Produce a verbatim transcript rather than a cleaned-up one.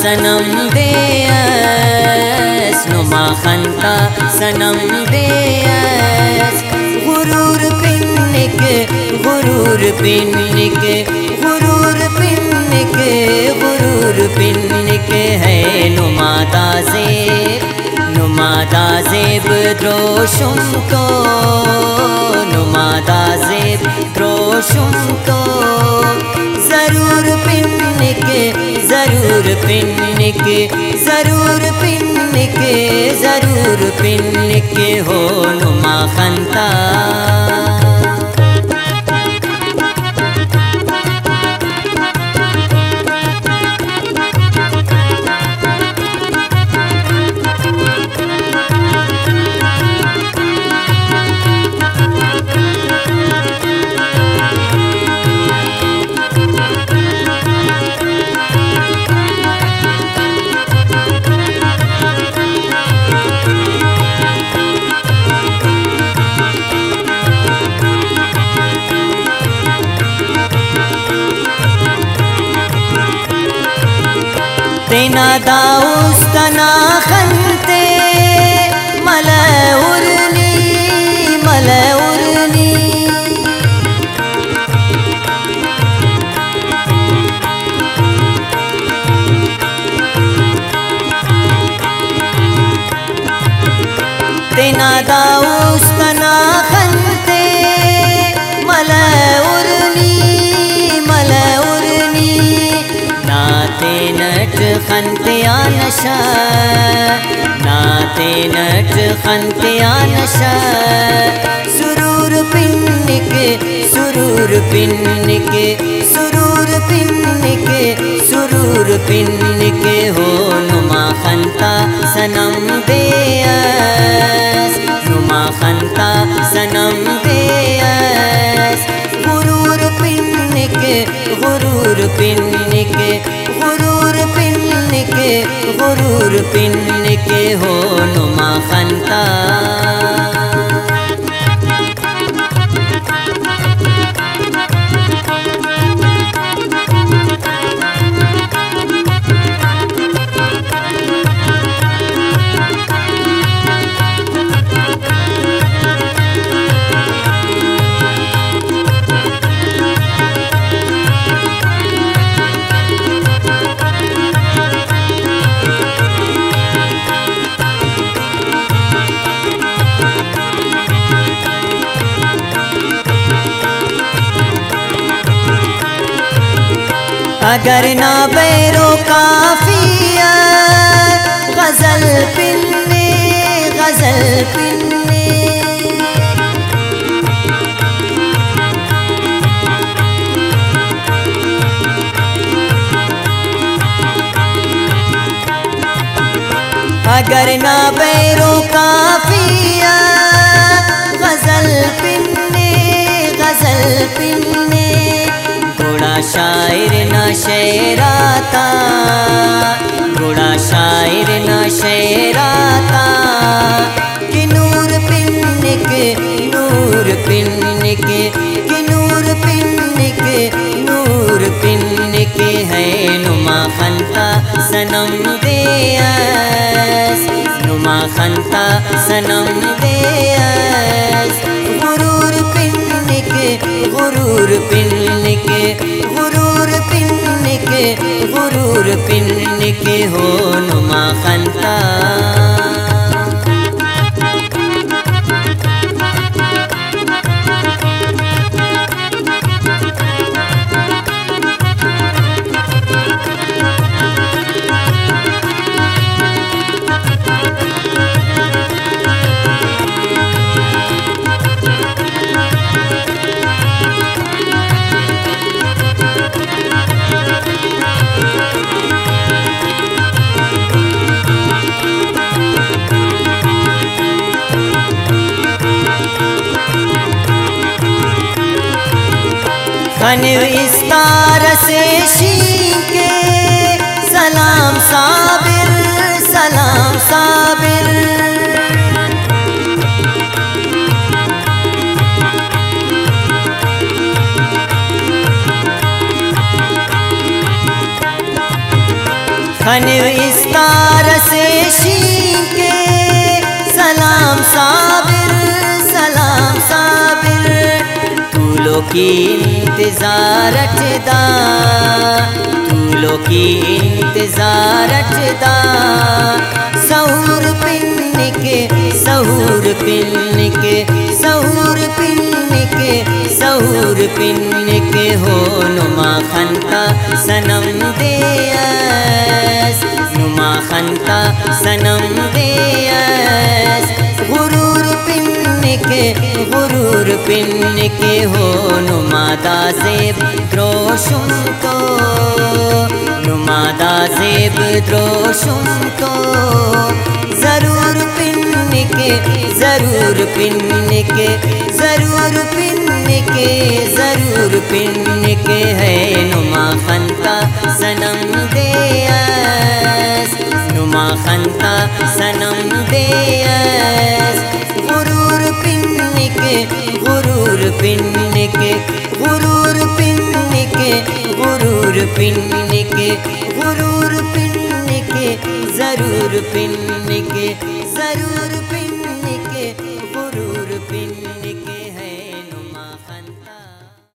सनम देयस नुमा खंता सनम देयस गुरूर पिन्निक गुरूर पिन्निक गुरूर पिन्निक गुरूर पिन्निक है नुमादा ज़ेब नुमादा ज़ेब द्रोशुम को नुमादा ज़ेब द्रोशुम को ज़रूर पिन्निक ज़रूर पिन्निक ज़रूर पिन्निक ज़रूर पिन्निक हो नुमा खंता तेना दाउस्तना खंते मला उरनी मला उरनी तेना दाउस्तना खंते मला उरनी मला उरनी नाते नट खंतिया नशा नाते नट खंतिया नशा सुरूर पिन्निक सुरूर पिन्निक सुरूर पिन्निक सुरूर पिन्निक हो नुमा खंता सनम देयस नुमा खंता सनम देयस गुरूर पिन्निक गुरूर पिन्निक गुरूर पिन्निक गुरूर पिन्निक हो नुमा खंता अगर ना बैरो काफिया गजल पिन्ने गजल पिन्ने अगर ना बैरो काफिया गजल पिन्ने गजल पिन्ने घोड़ा शायर न शेराता घोड़ा शायर न शेराता कि नूर पिन्निक नूर पिन्निक कि नूर पिन्निक नूर पिन्निक है नुमा खंता सनम देयस नुमा खंता सनम देयस गुरूर पिन्निक गुरूर पिन्निक गुरूर पिन्निक गुरूर पिन्निक हो नुमा खंता खन इस्तार से शीके सलाम साबिर सलाम साबिर खनिव इस्तार से शीके सलाम साबिर सलाम साबिर तूलो की इंतजार अटदा तूलो की इंतजार अटदा सहूर पिन के सहूर पिन के सहूर पिन के सहूर पिन के हो नुमा खंता सनम देयस नुमा खंता सनम देयस गुरूर पिन के गुरूर पिन के हो नुमादा ज़ेब द्रोशुम तो नुमादा ज़ेब द्रोशुम तो ज़रूर पिन के ज़रूर पिन के ज़रूर पिन के ज़रूर पिन के है नुमा खंता सनम देयस नुमा खंता सनम देयस गुरूर पिन के गुरूर पिन के गुरूर पिन के गुरूर पिन के गुरूर पिन के ज़रूर पिन के ज़रूर पिन